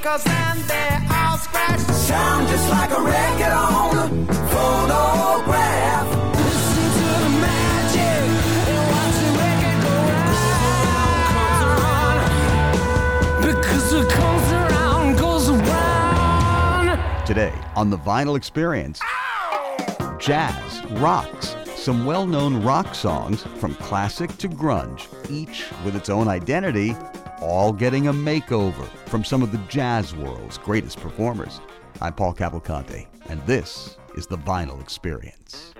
records and they're all scratched. Sound just like a record on a phonograph. Listen to the magic and watch the record go round. Because what comes around goes around. Today on The Vinyl Experience, jazz, rocks, some well-known rock songs from classic to grunge, each with its own identity, all getting a makeover from some of the jazz world's greatest performers. I'm Paul Cavalcante, and this is The Vinyl Experience.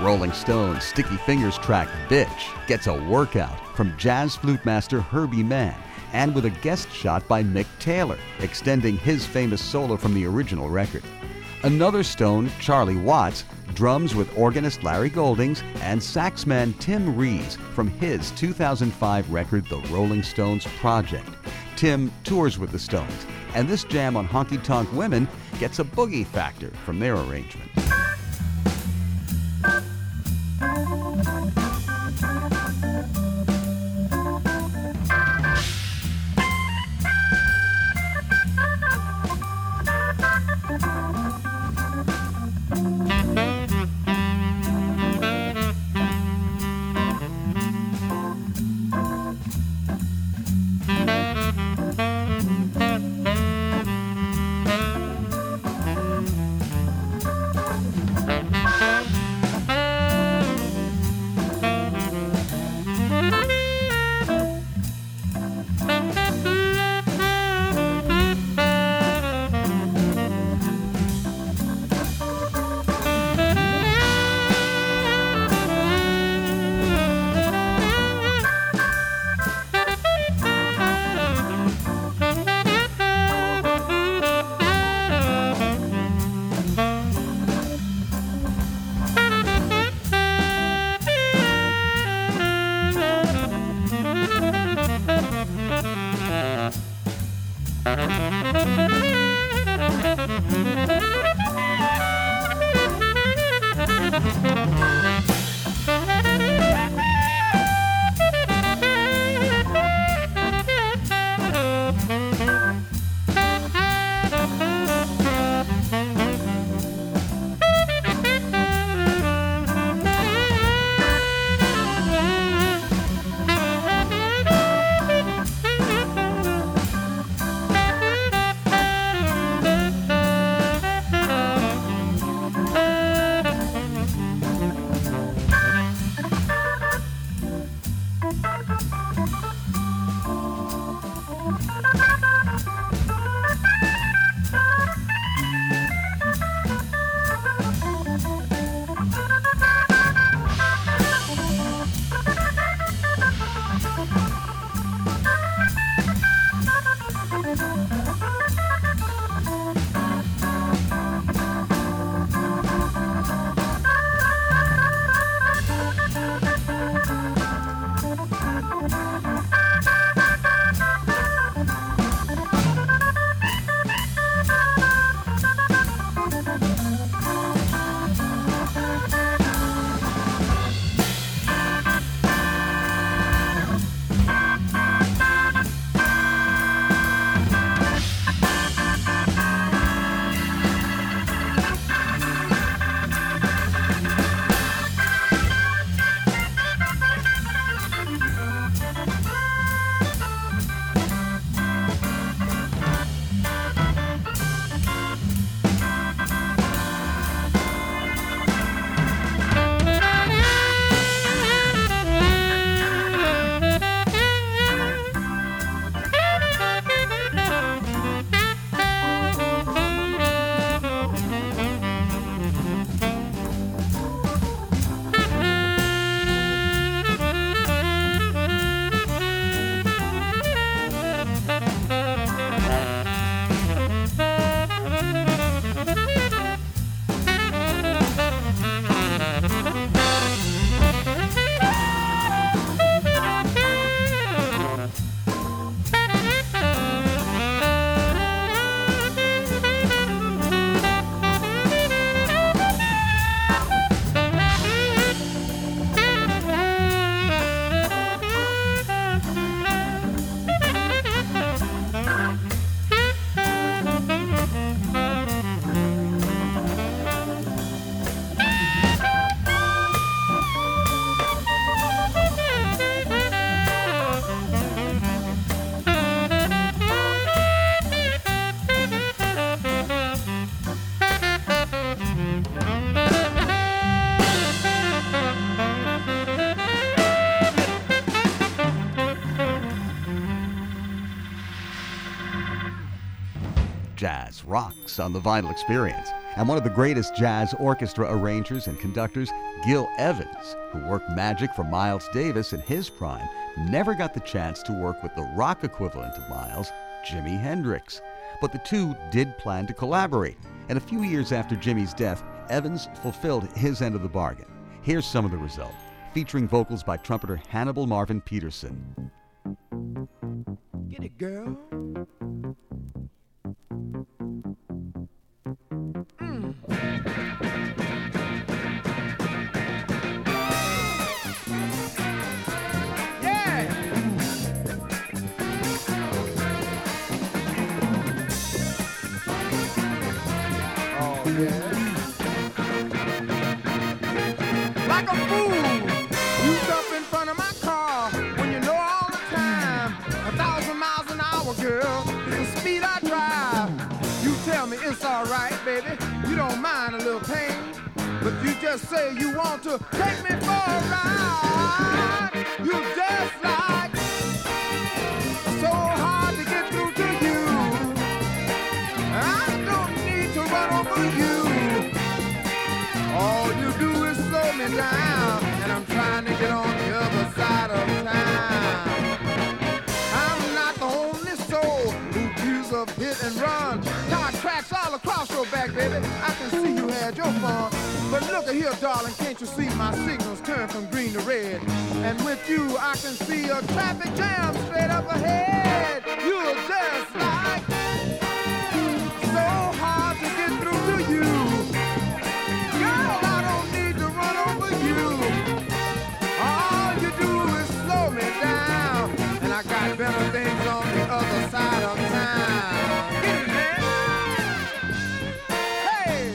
Rolling Stones' Sticky Fingers track Bitch gets a workout from jazz flute master Herbie Mann, and with a guest shot by Mick Taylor, extending his famous solo from the original record. Another Stone, Charlie Watts, drums with organist Larry Goldings and saxman Tim Rees from his 2005 record The Rolling Stones Project. Tim tours with the Stones, and this jam on Honky Tonk Women gets a boogie factor from their arrangement. Jazz rocks on the Vinyl Experience. And one of the greatest jazz orchestra arrangers and conductors, Gil Evans, who worked magic for Miles Davis in his prime, never got the chance to work with the rock equivalent of Miles, Jimi Hendrix. But the two did plan to collaborate, and a few years after Jimmy's death, Evans fulfilled his end of the bargain. Here's some of the result, featuring vocals by trumpeter Hannibal Marvin Peterson. Get it, girl. Like a fool, you jump in front of my car when you know all the time 1,000 miles an hour, girl, is the speed I drive. You tell me it's all right, baby, you don't mind a little pain, but you just say you want to take me for a ride. You just like so hard to get through to you. I don't need to run over you. All you do is slow me down, and I'm trying to get on the other side of town. I'm not the only soul who views of hit and run. Car tracks all across your back, baby. I can see you had your fun. But look at here, darling, can't you see my signals turn from green to red? And with you, I can see a traffic jam straight up ahead. You're just like so hard to get through to you. Girl, I don't need to run over you. All you do is slow me down, and I got better things on the other side of town. Get it, man. Hey!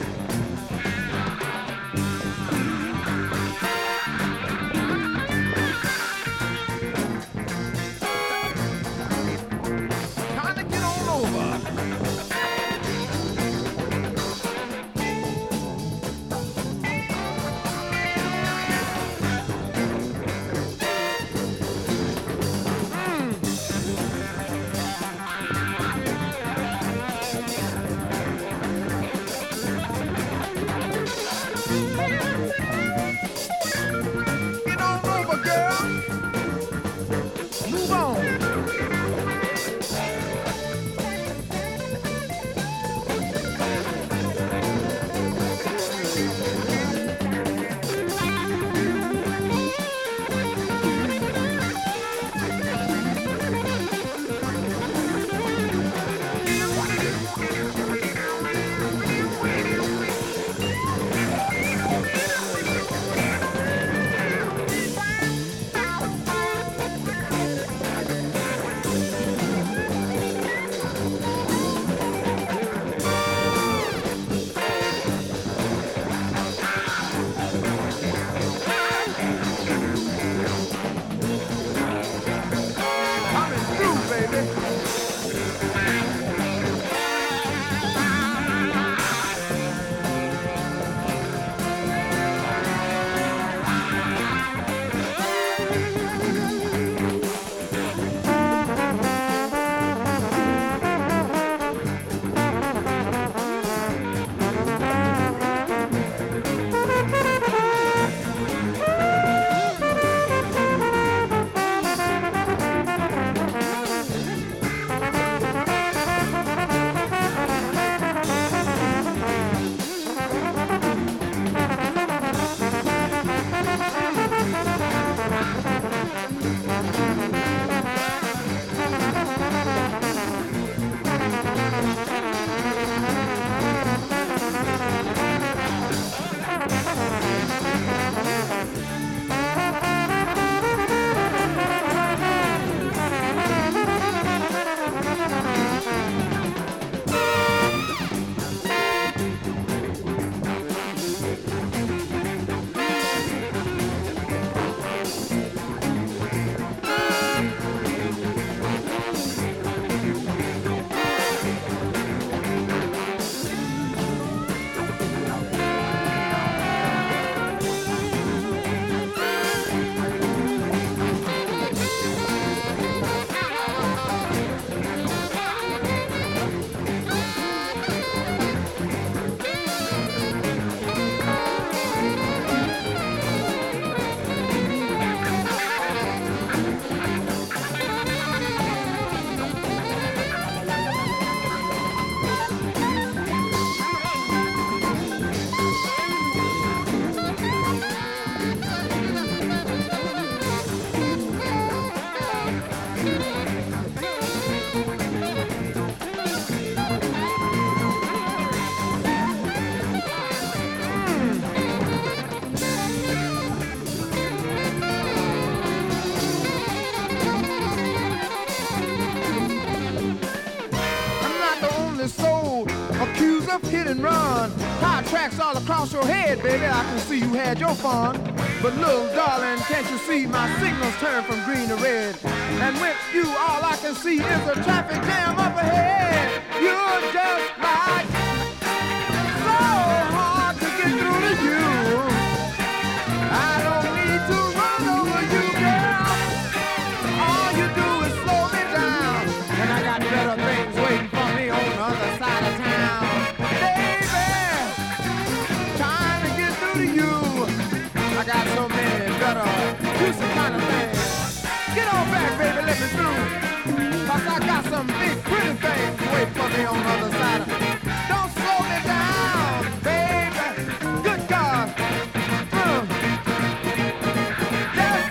of hit and run. Tire tracks all across your head, baby. I can see you had your fun. But little darling, can't you see my signals turn from green to red? And with you, all I can see is a traffic jam up ahead. You're just like so hard to get through to you. I don't need to run over you, girl. All you do is slow me down, and I got better things waiting for me on the other side of town. Baby, trying to get through to you. I got so many better, juicy kind of things. Get on back, baby, let me through. 'Cause I got some big pretty things waiting for me on the other side. Don't slow me down, baby. Good God. Yes.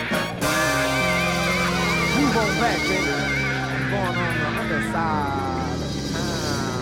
Move on back, baby. I'm going on the other side of town.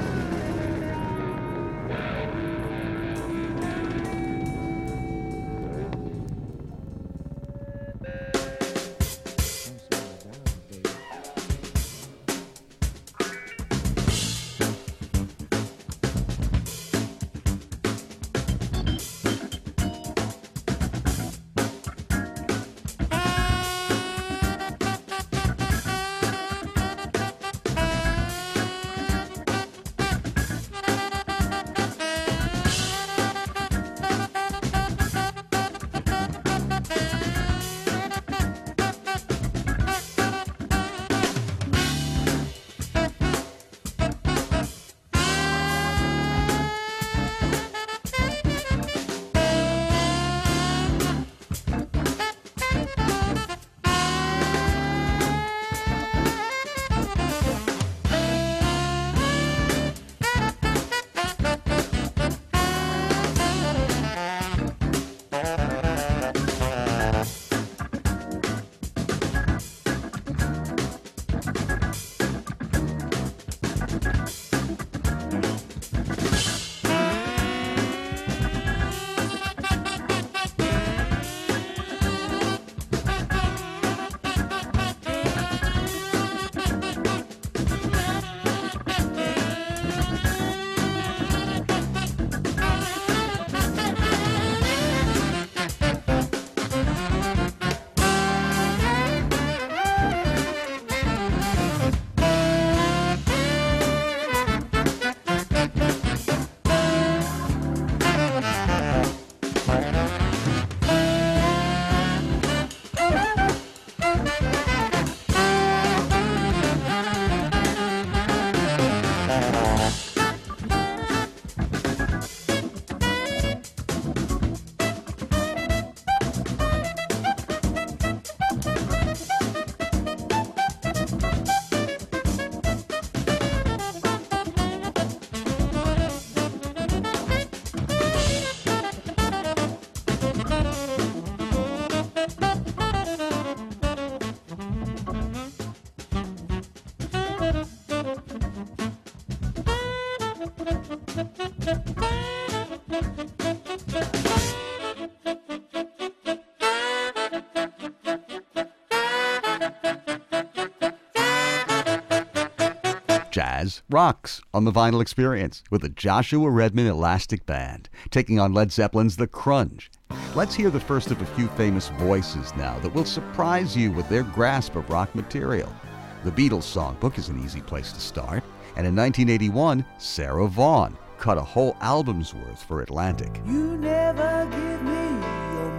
Jazz Rocks on the Vinyl Experience with the Joshua Redman Elastic Band, taking on Led Zeppelin's The Crunge. Let's hear the first of a few famous voices now that will surprise you with their grasp of rock material. The Beatles songbook is an easy place to start, and in 1981, Sarah Vaughan cut a whole album's worth for Atlantic. You never give me your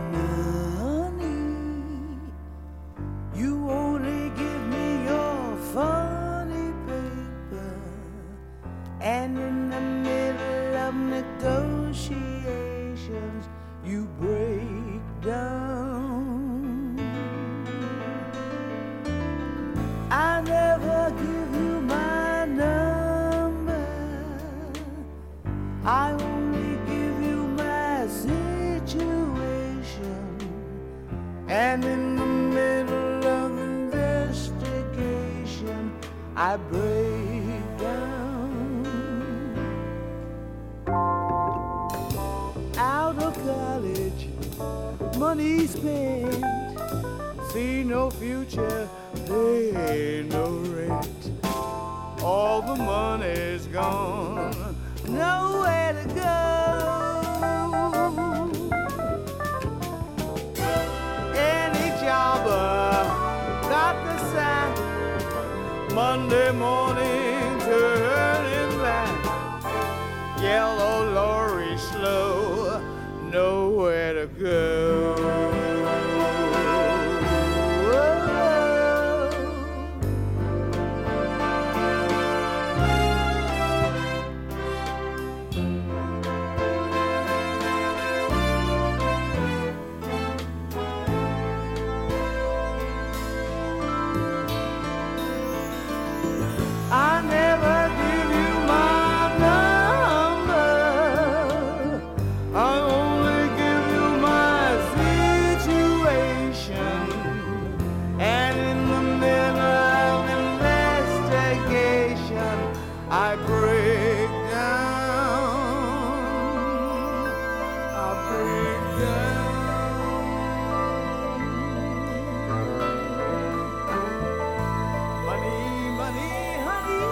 money. You only give me your funny paper. And in the middle of negotiations, you break down. I never give you my number. I only give you my situation. And in the middle of investigation, I break down. Out of college, money spent, see no future, pay no rent. all the money's gone, nowhere to go. Any jobber got the sack, Monday morning turning back, yellow lorry slow, nowhere to go. I never give you my number, I only give you my situation, and in the middle of investigation I break down, I break down. Money, money, honey.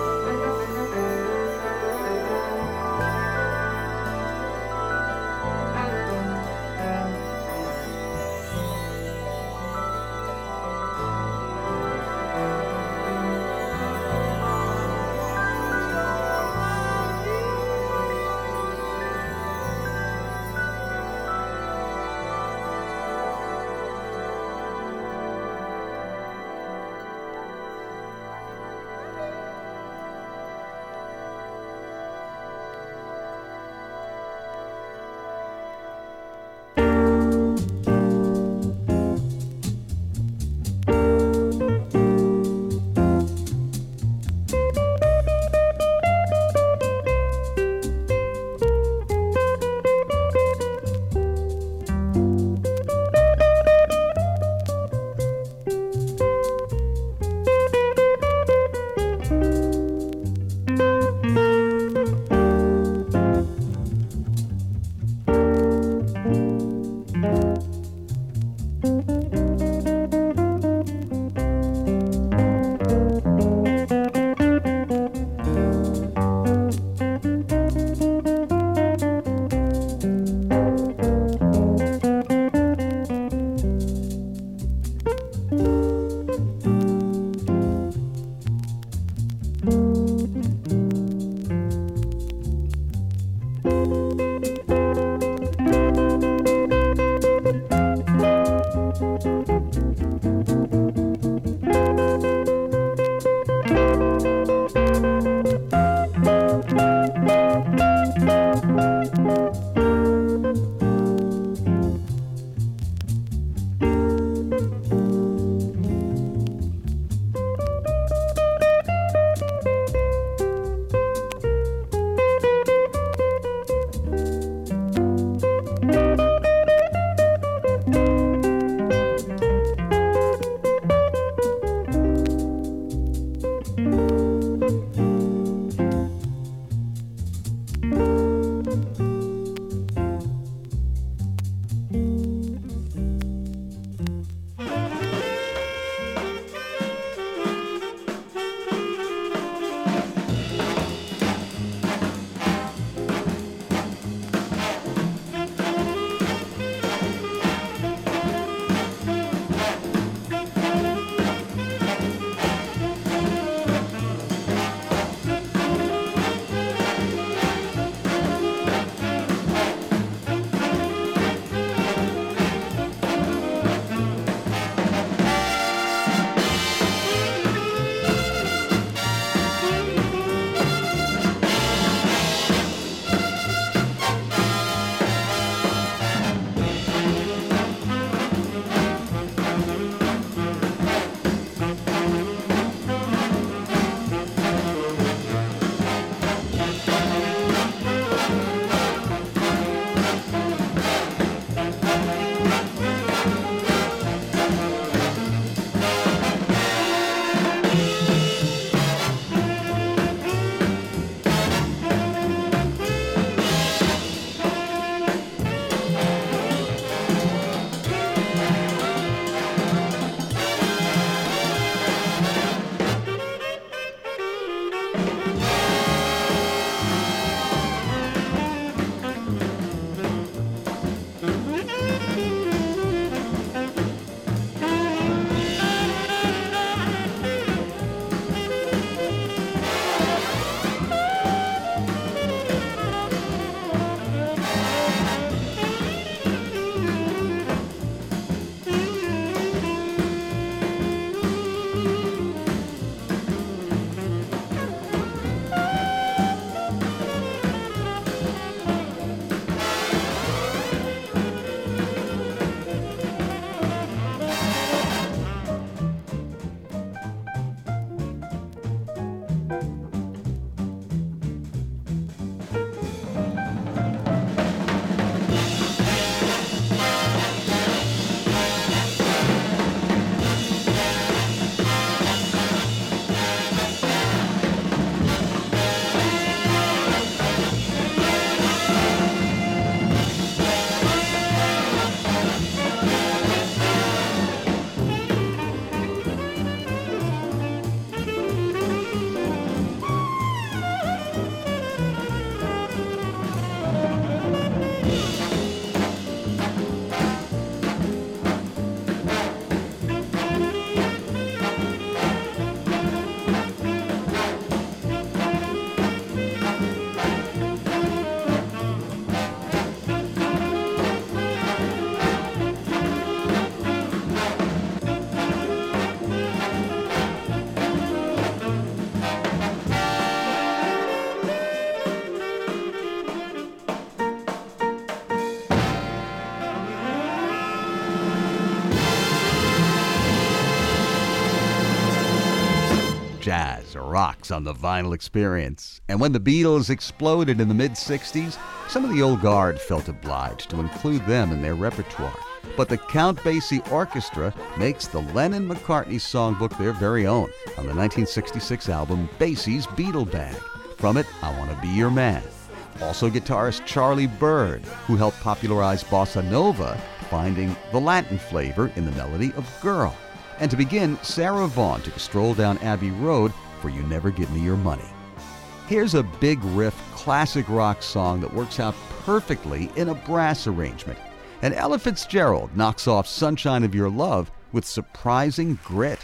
rocks on the Vinyl Experience. And when the Beatles exploded in the mid-'60s, some of the old guard felt obliged to include them in their repertoire. But the Count Basie Orchestra makes the Lennon-McCartney songbook their very own on the 1966 album Basie's Beatle Bag. From it, I Want to Be Your Man. Also guitarist Charlie Byrd, who helped popularize bossa nova, finding the Latin flavor in the melody of Girl. And to begin, Sarah Vaughan took a stroll down Abbey Road for You Never Give Me Your Money. Here's a big riff, classic rock song that works out perfectly in a brass arrangement. And Ella Fitzgerald knocks off Sunshine of Your Love with surprising grit.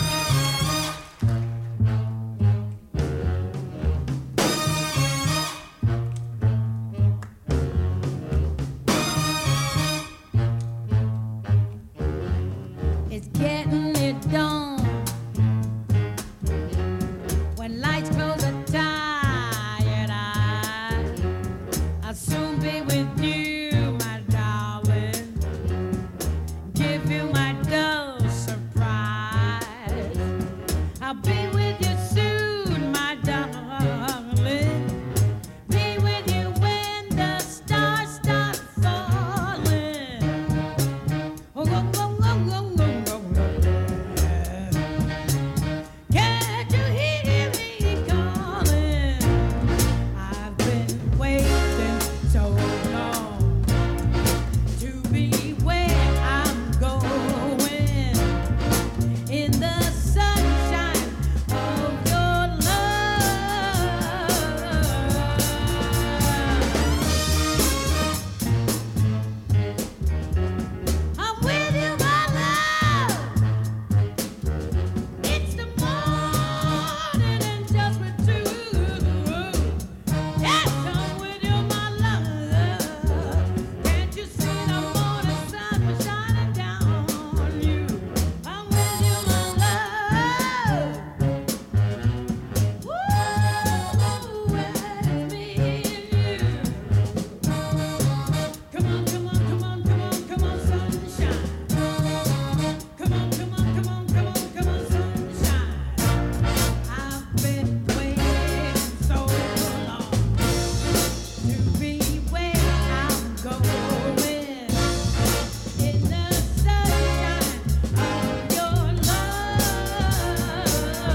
It's getting it done. When lights close a tired eye, I'll soon be with you, my darling. Give you my dull surprise. I'll be with you soon, my darling. Be with you when the stars start falling. Oh, oh, oh, oh, oh, oh, oh. Can't you hear me calling? I've been waiting so long to be where I'm going in the sunshine of your love. I'm with you, my love. It's the morning and just we're two. Yes, I'm with you, my love. Can't you see the morning sun shining down on you? I'm with you, my love. Woo, it's me and you. Come on, come on, come on, come on, come on, sunshine. Come on, come on, come on, come on, come on, sunshine. I've been waiting so long to be where I'm going in the sunshine of your love.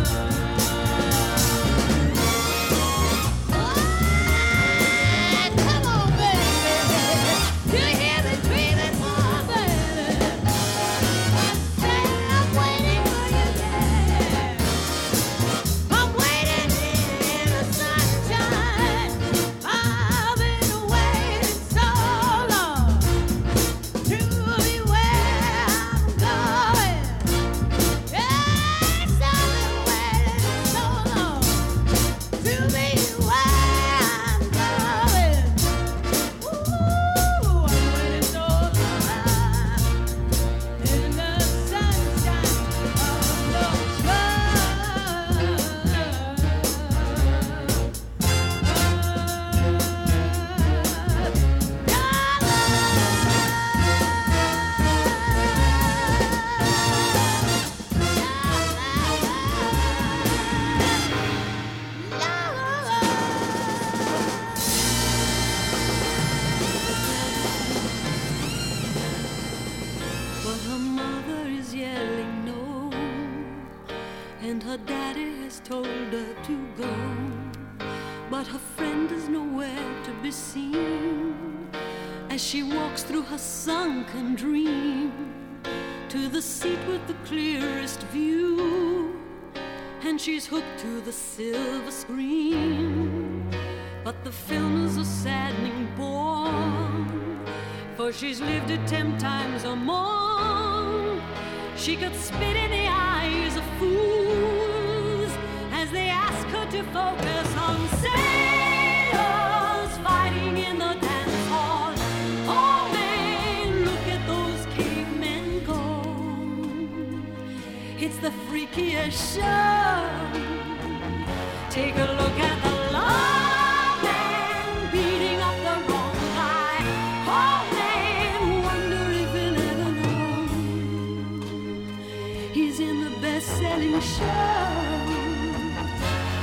Come on, baby. You hear me screaming for baby. Say I'm waiting for you, yeah. I'm waiting in the sunshine. I've been waiting so long to be where I'm going. Yes, I've been waiting so long to be where I'm going. Ooh, I'm waiting so long in the sunshine of your But her mother is yelling no, and her daddy has told her to go. But her friend is nowhere to be seen as she walks through her sunken dream to the seat with the clearest view, and she's hooked to the silver screen. But the film is a saddening bore, for she's lived it 10 times or more. She could spit in the eyes of fools as they ask her to focus on sailors fighting in the dance hall. Oh man, look at those cavemen go. It's the freakiest show. Take a look at the lawman beating up the wrong guy. Oh man, wonder if he'll ever know he's in the best-selling show.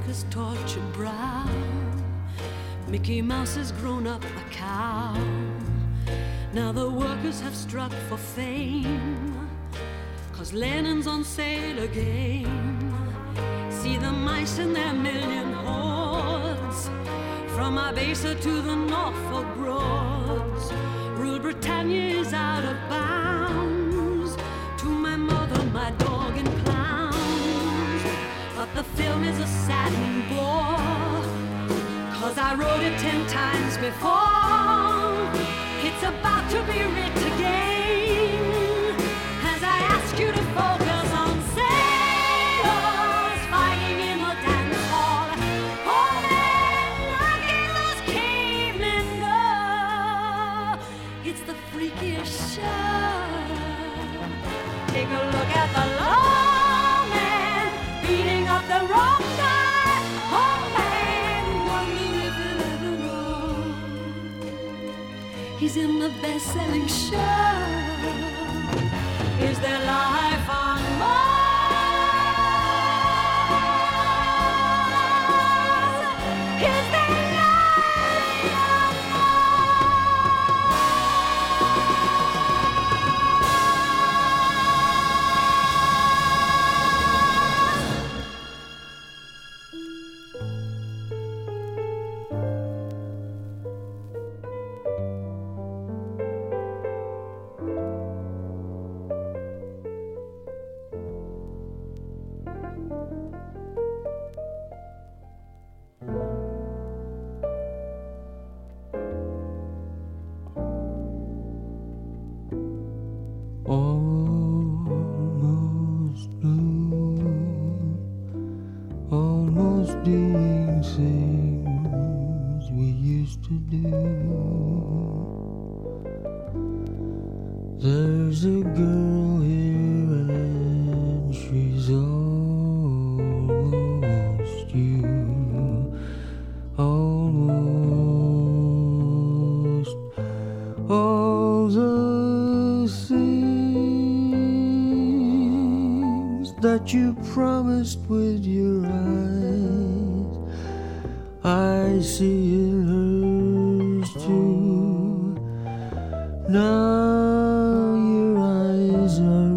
his tortured brow. Mickey Mouse has grown up a cow. Now the workers have struck for fame, 'cause Lennon's on sale again. See the mice in their million hordes, from Ibiza to the Norfolk Broads. Rule Britannia is out of bounds, to my mother, my dog and clowns. But the film is a saddening bore, 'cause I wrote it 10 times before. It's about to be writ again, as I ask you to focus on sailors fighting in the dance hall. Oh man, look at those cavemen go. It's the freakiest show. Take a look at the lawman beating up the wrong guy. Oh man, wonder if you'll ever know. He's in the best-selling show. Is there life on Mars? Is there life on Almost blue, almost doing things we used to do. There's a girl here and she's almost you, almost all the things that you promised with your eyes, I see in hers too. Now your eyes are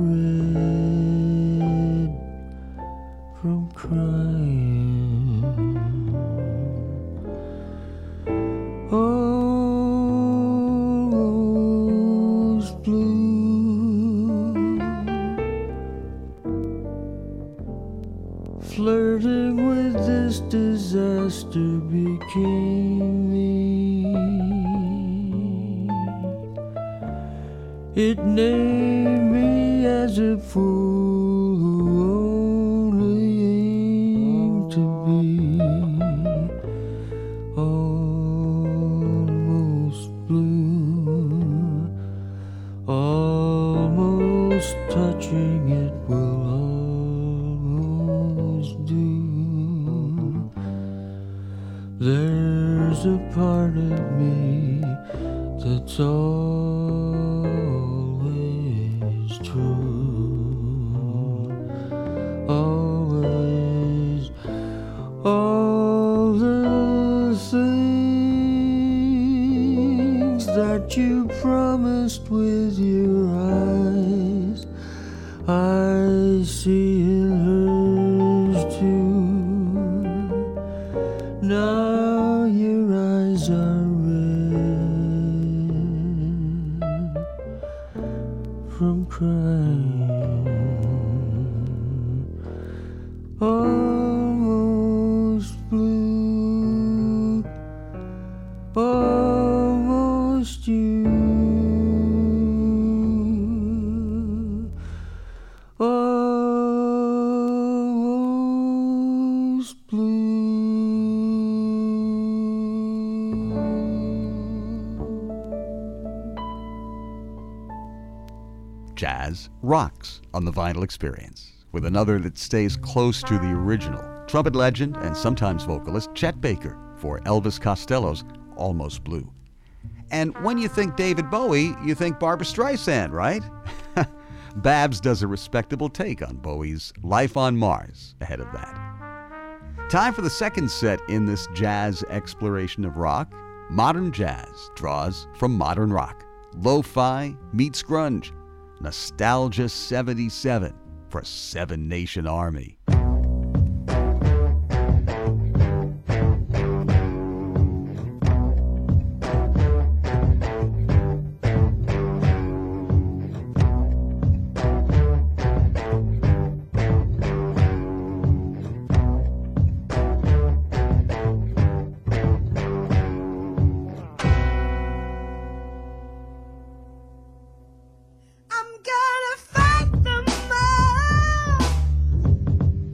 red from crying. Almost blue, flirting with this disaster became me. It named me as a fool who only aimed to be almost blue. Almost touching it will almost do. There's a part of me that's always true. Always, all the things that you promised with your eyes, I see in hers too. Now your eyes are red from crying. Almost blue, almost you, almost blue. Jazz rocks on the Vinyl Experience, with another that stays close to the original. Trumpet legend and sometimes vocalist Chet Baker for Elvis Costello's Almost Blue. And when you think David Bowie, you think Barbra Streisand, right? Babs does a respectable take on Bowie's Life on Mars ahead of that. Time for the second set in this jazz exploration of rock. Modern jazz draws from modern rock. Lo-fi meets grunge. Nostalgia 77 for Seven Nation Army. I'm gonna fight them all.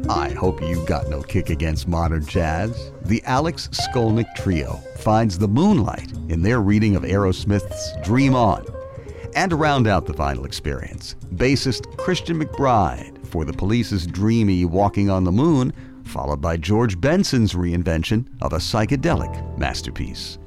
I hope you got no kick against modern jazz. The Alex Skolnick Trio finds the moonlight in their reading of Aerosmith's Dream On. And to round out the vinyl experience, bassist Christian McBride for The Police's dreamy Walking on the Moon, followed by George Benson's reinvention of a psychedelic masterpiece.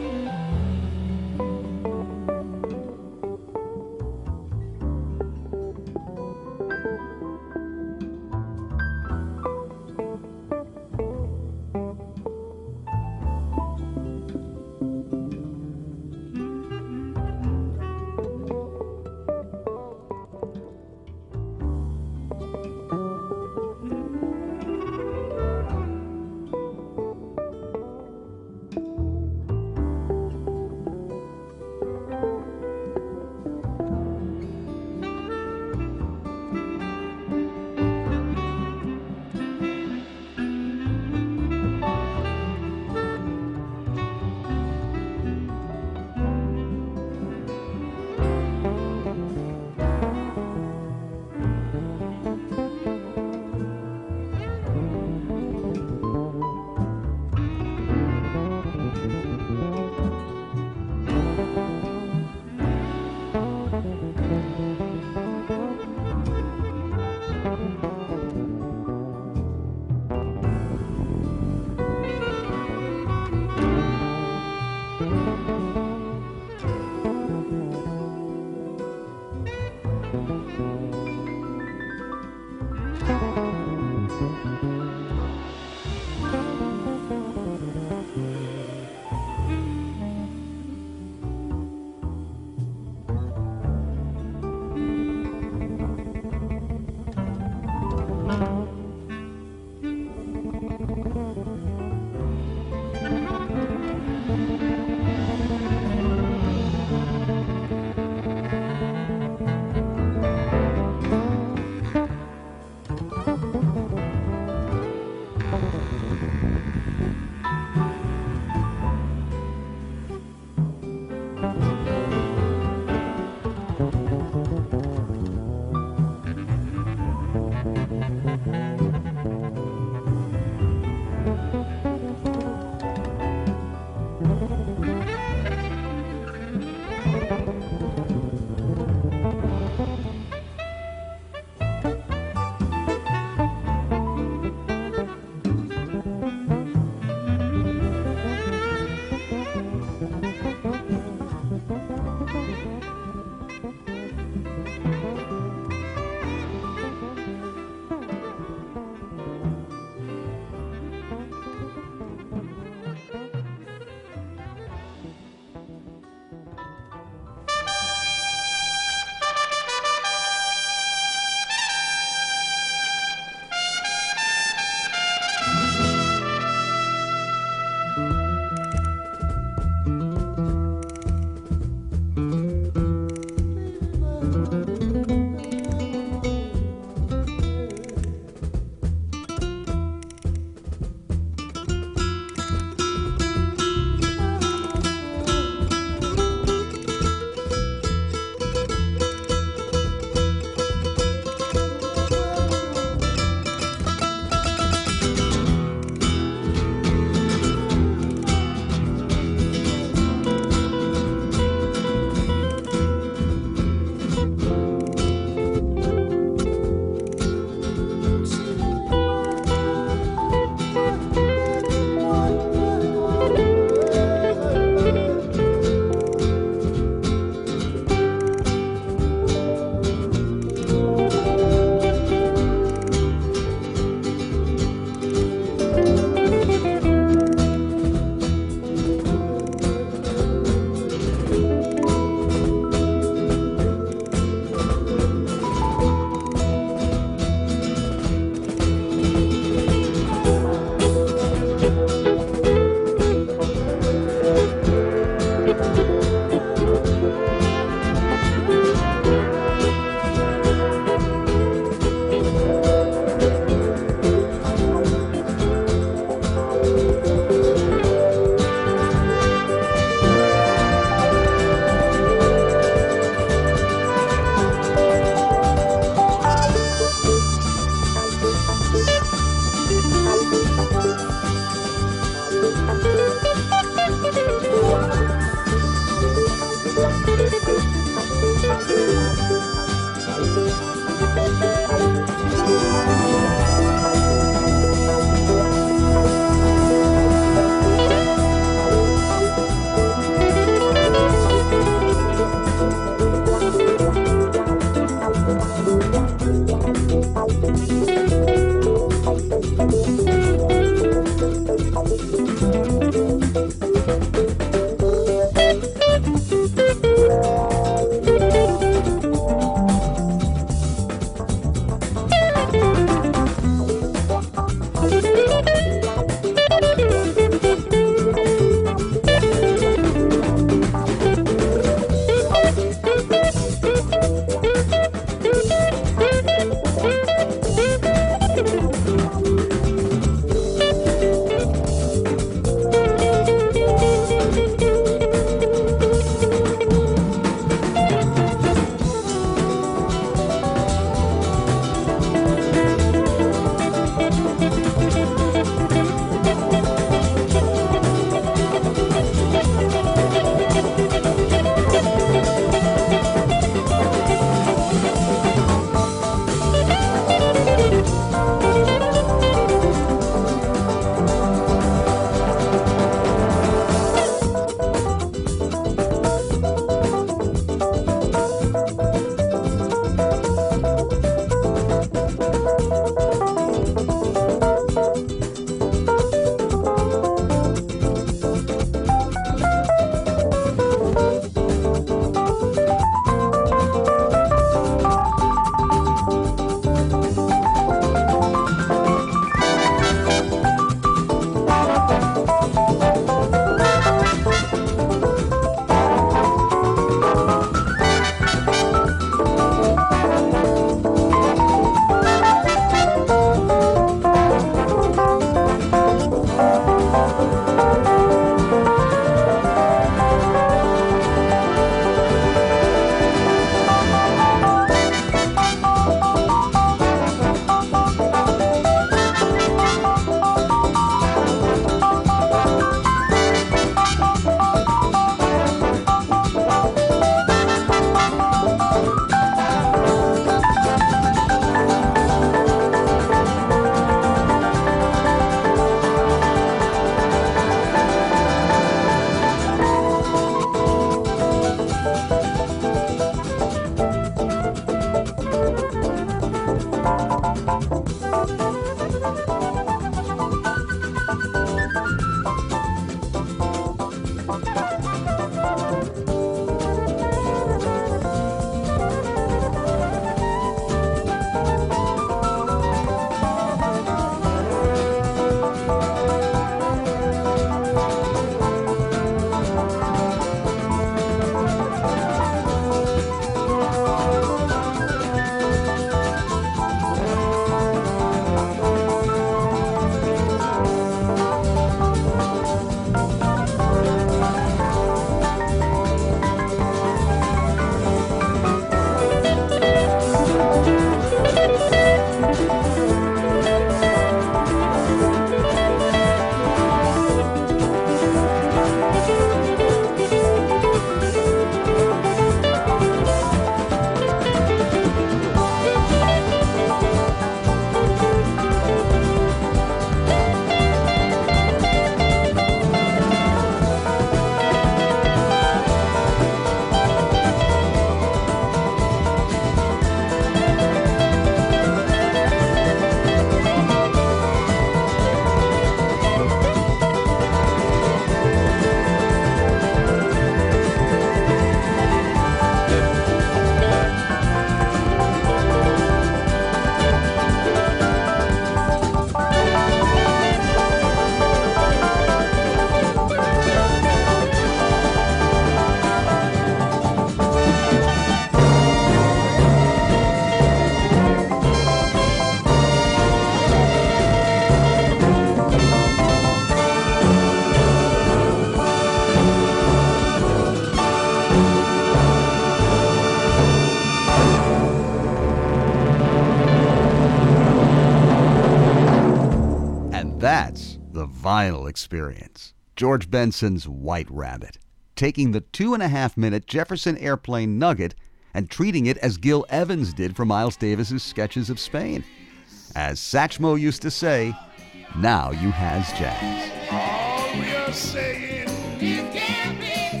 Vinyl Experience. George Benson's White Rabbit, taking the 2.5-minute Jefferson Airplane nugget and treating it as Gil Evans did for Miles Davis's Sketches of Spain. As Satchmo used to say, now you has jazz. All we are saying, it can't be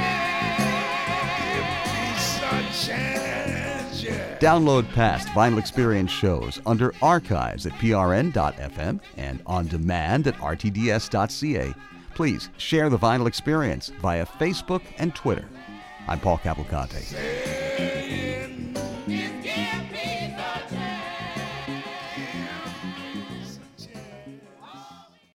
sunshine, yeah. Download past Vinyl Experience shows under Archives at prn.fm and On Demand at rtds.ca. Please share the Vinyl Experience via Facebook and Twitter. I'm Paul Cavalcante.